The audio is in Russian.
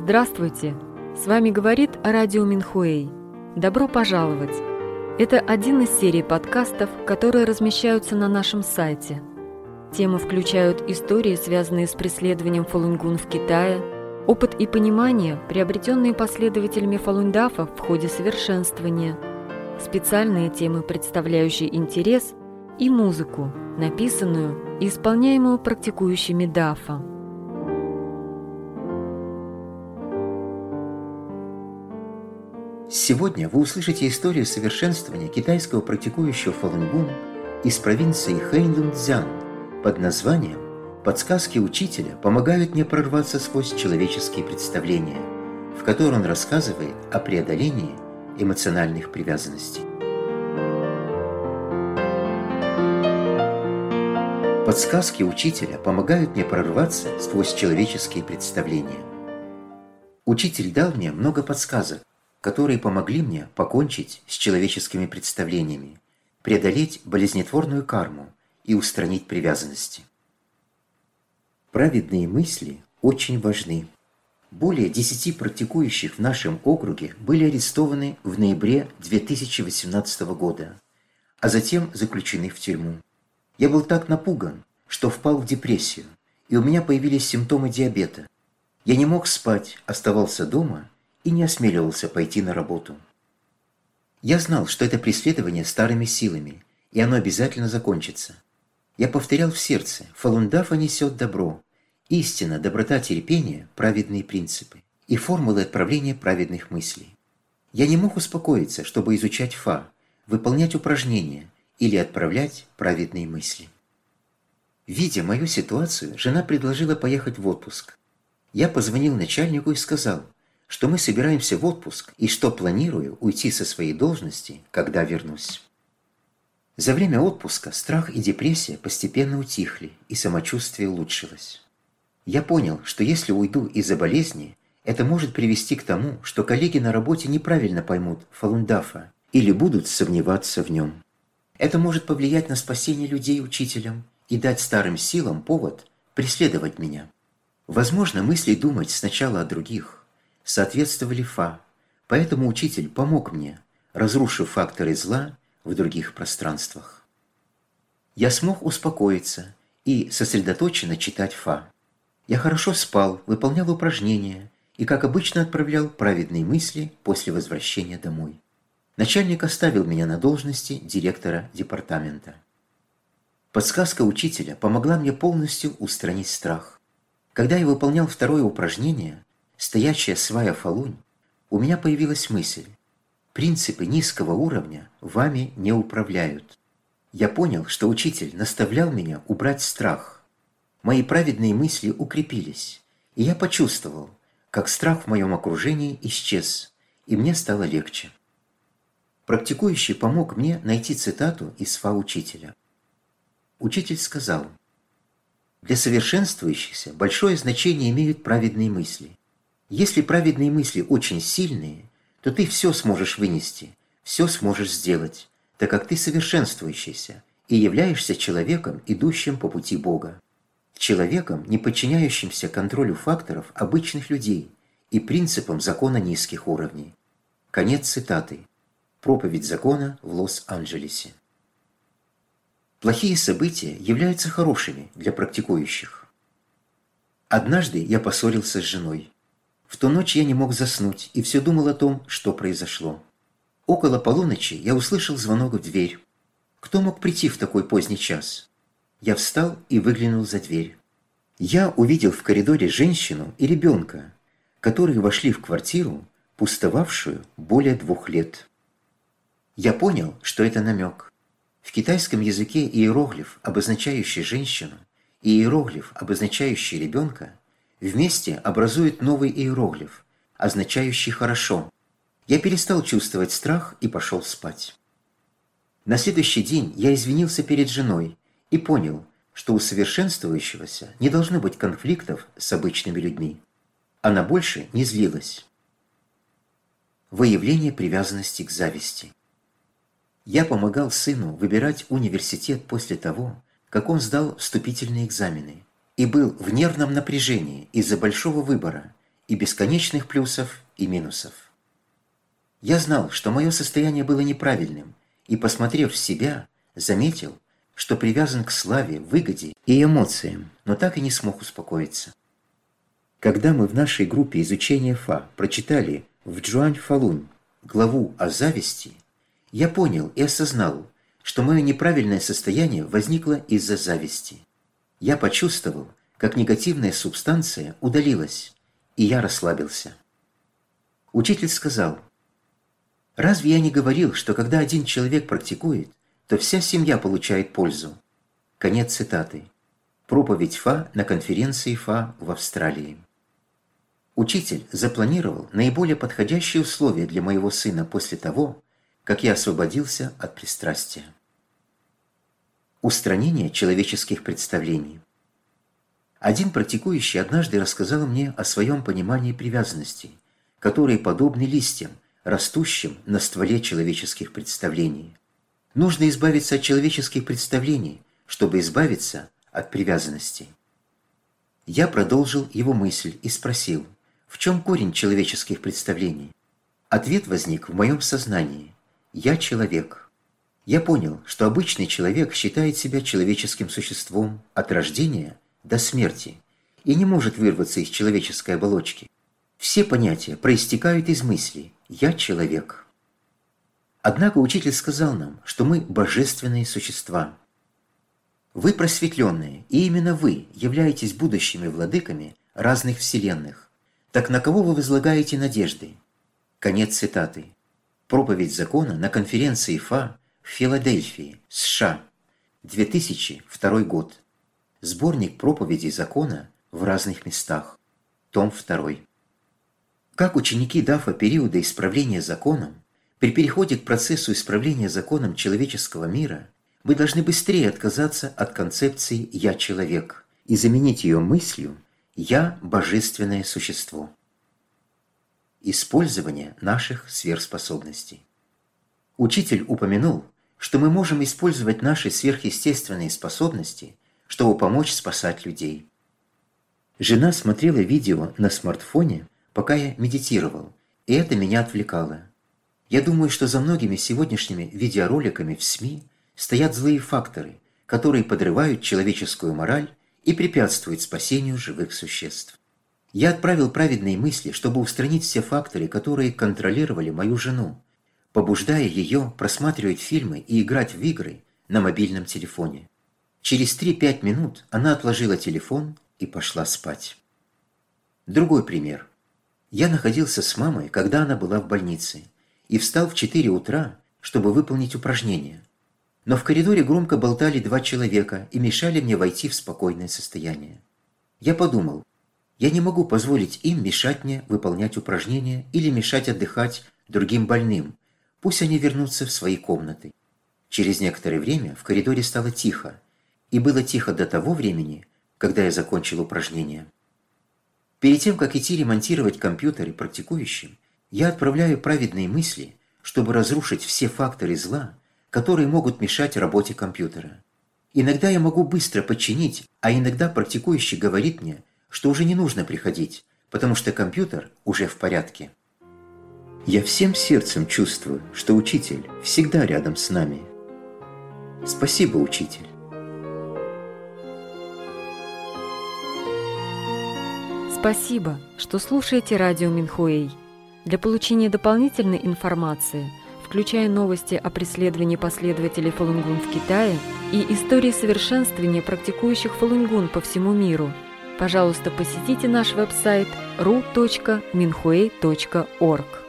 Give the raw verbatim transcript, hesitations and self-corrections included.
Здравствуйте! С вами говорит Радио Минхуэй. Добро пожаловать! Это один из серий подкастов, которые размещаются на нашем сайте. Темы включают истории, связанные с преследованием фалунгун в Китае, опыт и понимание, приобретенные последователями фалунь-дафа в ходе совершенствования, специальные темы, представляющие интерес, и музыку, написанную и исполняемую практикующими дафа. Сегодня вы услышите историю совершенствования китайского практикующего фалунгун из провинции Хэньлунцзян под названием «Подсказки учителя помогают мне прорваться сквозь человеческие представления», в которой он рассказывает о преодолении эмоциональных привязанностей. Подсказки учителя помогают мне прорваться сквозь человеческие представления. Учитель дал мне много подсказок, которые помогли мне покончить с человеческими представлениями, преодолеть болезнетворную карму и устранить привязанности. Праведные мысли очень важны. Более десяти практикующих в нашем округе были арестованы в ноябре две тысячи восемнадцатого года, а затем заключены в тюрьму. Я был так напуган, что впал в депрессию, и у меня появились симптомы диабета. Я не мог спать, оставался дома и не осмеливался пойти на работу. Я знал, что это преследование старыми силами, и оно обязательно закончится. Я повторял в сердце: фалун-дафа несет добро, истина, доброта, терпение, праведные принципы и формулы отправления праведных мыслей. Я не мог успокоиться, чтобы изучать фа, выполнять упражнения или отправлять праведные мысли. Видя мою ситуацию, жена предложила поехать в отпуск. Я позвонил начальнику и сказал, что мы собираемся в отпуск и что планирую уйти со своей должности, когда вернусь. За время отпуска страх и депрессия постепенно утихли, и самочувствие улучшилось. Я понял, что если уйду из-за болезни, это может привести к тому, что коллеги на работе неправильно поймут фалун-дафа или будут сомневаться в нем. Это может повлиять на спасение людей учителем и дать старым силам повод преследовать меня. Возможно, мысли думать сначала о других соответствовали фа, поэтому учитель помог мне, разрушив факторы зла в других пространствах. Я смог успокоиться и сосредоточенно читать фа. Я хорошо спал, выполнял упражнения и, как обычно, отправлял праведные мысли после возвращения домой. Начальник оставил меня на должности директора департамента. Подсказка учителя помогла мне полностью устранить страх. Когда я выполнял второе упражнение, стоячая свая фалунь, у меня появилась мысль: принципы низкого уровня вами не управляют. Я понял, что учитель наставлял меня убрать страх. Мои праведные мысли укрепились, и я почувствовал, как страх в моем окружении исчез, и мне стало легче. Практикующий помог мне найти цитату из фа учителя. Учитель сказал: «Для совершенствующихся большое значение имеют праведные мысли. Если праведные мысли очень сильные, то ты все сможешь вынести, все сможешь сделать, так как ты совершенствующийся и являешься человеком, идущим по пути Бога. Человеком, не подчиняющимся контролю факторов обычных людей и принципам закона низких уровней». Конец цитаты. Проповедь закона в Лос-Анджелесе. Плохие события являются хорошими для практикующих. Однажды я поссорился с женой. В ту ночь я не мог заснуть и все думал о том, что произошло. Около полуночи я услышал звонок в дверь. Кто мог прийти в такой поздний час? Я встал и выглянул за дверь. Я увидел в коридоре женщину и ребенка, которые вошли в квартиру, пустовавшую более двух лет. Я понял, что это намек. В китайском языке иероглиф, обозначающий женщину, и иероглиф, обозначающий ребенка, вместе образуют новый иероглиф, означающий «хорошо». Я перестал чувствовать страх и пошел спать. На следующий день я извинился перед женой и понял, что у совершенствующегося не должно быть конфликтов с обычными людьми. Она больше не злилась. Выявление привязанности к зависти. Я помогал сыну выбирать университет после того, как он сдал вступительные экзамены, и был в нервном напряжении из-за большого выбора и бесконечных плюсов и минусов. Я знал, что мое состояние было неправильным, и, посмотрев в себя, заметил, что привязан к славе, выгоде и эмоциям, но так и не смог успокоиться. Когда мы в нашей группе изучения Фа прочитали в Джуань Фалунь главу о зависти, я понял и осознал, что мое неправильное состояние возникло из-за зависти. Я почувствовал, как негативная субстанция удалилась, и я расслабился. Учитель сказал: «Разве я не говорил, что когда один человек практикует, то вся семья получает пользу?» Конец цитаты. Проповедь Фа на конференции Фа в Австралии. Учитель запланировал наиболее подходящие условия для моего сына после того, как я освободился от пристрастия. Устранение человеческих представлений. Один практикующий однажды рассказал мне о своем понимании привязанности, которые подобны листьям, растущим на стволе человеческих представлений. Нужно избавиться от человеческих представлений, чтобы избавиться от привязанности. Я продолжил его мысль и спросил, в чем корень человеческих представлений? Ответ возник в моем сознании. Я человек. Я понял, что обычный человек считает себя человеческим существом от рождения до смерти и не может вырваться из человеческой оболочки. Все понятия проистекают из мысли «я человек». Однако учитель сказал нам, что мы божественные существа. Вы просветленные, и именно вы являетесь будущими владыками разных вселенных. Так на кого вы возлагаете надежды? Конец цитаты. Проповедь закона на конференции Фа в Филадельфии, США, две тысячи второй год. Сборник проповедей закона в разных местах. Том второй. Как ученики Дафа периода исправления законом, при переходе к процессу исправления законом человеческого мира, мы должны быстрее отказаться от концепции «я человек» и заменить ее мыслью «я божественное существо». Использование наших сверхспособностей. Учитель упомянул, что мы можем использовать наши сверхъестественные способности, чтобы помочь спасать людей. Жена смотрела видео на смартфоне, пока я медитировал, и это меня отвлекало. Я думаю, что за многими сегодняшними видеороликами в СМИ стоят злые факторы, которые подрывают человеческую мораль и препятствуют спасению живых существ. Я отправил праведные мысли, чтобы устранить все факторы, которые контролировали мою жену, побуждая ее просматривать фильмы и играть в игры на мобильном телефоне. Через три-пять минут она отложила телефон и пошла спать. Другой пример. Я находился с мамой, когда она была в больнице, и встал в четыре утра, чтобы выполнить упражнение. Но в коридоре громко болтали два человека и мешали мне войти в спокойное состояние. Я подумал, я не могу позволить им мешать мне выполнять упражнения или мешать отдыхать другим больным, пусть они вернутся в свои комнаты. Через некоторое время в коридоре стало тихо, и было тихо до того времени, когда я закончил упражнение. Перед тем, как идти ремонтировать компьютеры практикующим, я отправляю праведные мысли, чтобы разрушить все факторы зла, которые могут мешать работе компьютера. Иногда я могу быстро подчинить, а иногда практикующий говорит мне, что уже не нужно приходить, потому что компьютер уже в порядке. Я всем сердцем чувствую, что учитель всегда рядом с нами. Спасибо, учитель. Спасибо, что слушаете радио Минхуэй. Для получения дополнительной информации, включая новости о преследовании последователей Фалунгун в Китае и истории совершенствования практикующих Фалунгун по всему миру, пожалуйста, посетите наш веб-сайт ру точка минхуэй точка орг.